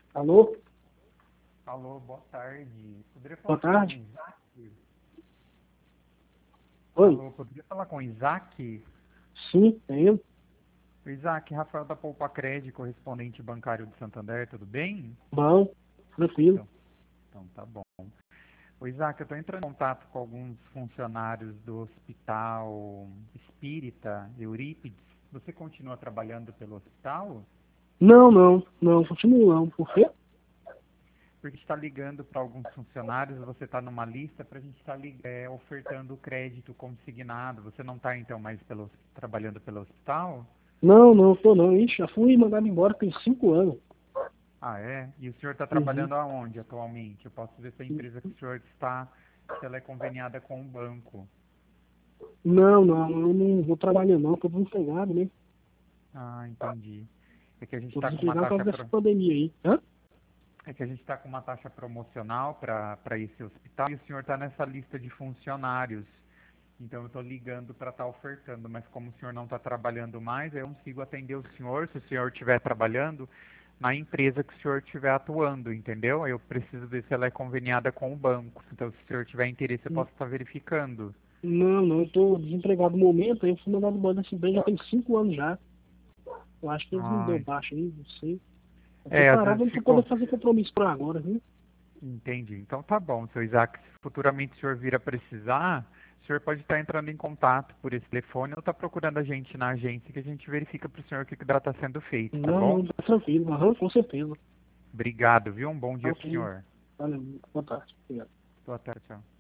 Alô? Alô, boa tarde. Poderia Boa falar com o tarde. Isaac? Oi? Alô, poderia falar com o Isaac? Sim, é eu? O Isaac, Rafael da Poupa Cred, correspondente bancário do Santander, tudo bem? Bom, tranquilo. Então, então tá bom. O Isaac, eu estou entrando em contato com alguns funcionários do Hospital Espírita Eurípides. Você continua trabalhando pelo hospital? Não, continuo não. Por quê? Porque está ligando para alguns funcionários, você está numa lista para a gente estar ofertando crédito consignado. Você não está então mais trabalhando pelo hospital? Não, tô não. Ixi, já fui mandado embora tem 5 anos. Ah, é? E o senhor está Uhum. trabalhando aonde atualmente? Eu posso ver se a empresa que o senhor está, se ela é conveniada com o banco. Eu não vou trabalhar não, tô desempregado, né? Ah, entendi. É que a gente Tô está com uma desempregado por causa taxa dessa pandemia aí. Hã? é que a gente está com uma taxa promocional para esse hospital e o senhor está nessa lista de funcionários. Então eu estou ligando para estar ofertando, mas como o senhor não está trabalhando mais, eu não consigo atender o senhor se o senhor estiver trabalhando na empresa que o senhor estiver atuando, entendeu? Eu preciso ver se ela é conveniada com o banco. Então, se o senhor tiver interesse, eu posso estar verificando. Eu tô desempregado no momento, aí eu fui mandado embora dessa empresa já tem 5 anos já. Eu acho que eles não deu Ai, baixo aí, não sei. Eu tô é, às parado, vezes eu não tô ficou. podendo fazer compromisso por agora, viu? Entendi. Então tá bom, seu Isaac. Se futuramente o senhor vir a precisar, o senhor pode estar entrando em contato por esse telefone ou estar procurando a gente na agência que a gente verifica para o senhor o que está sendo feito, tá bom? Tá tranquilo. Aham, com certeza. Obrigado, viu? Um bom Tá dia para o ok. senhor. Valeu, boa tarde. Obrigado. Boa tarde, tchau.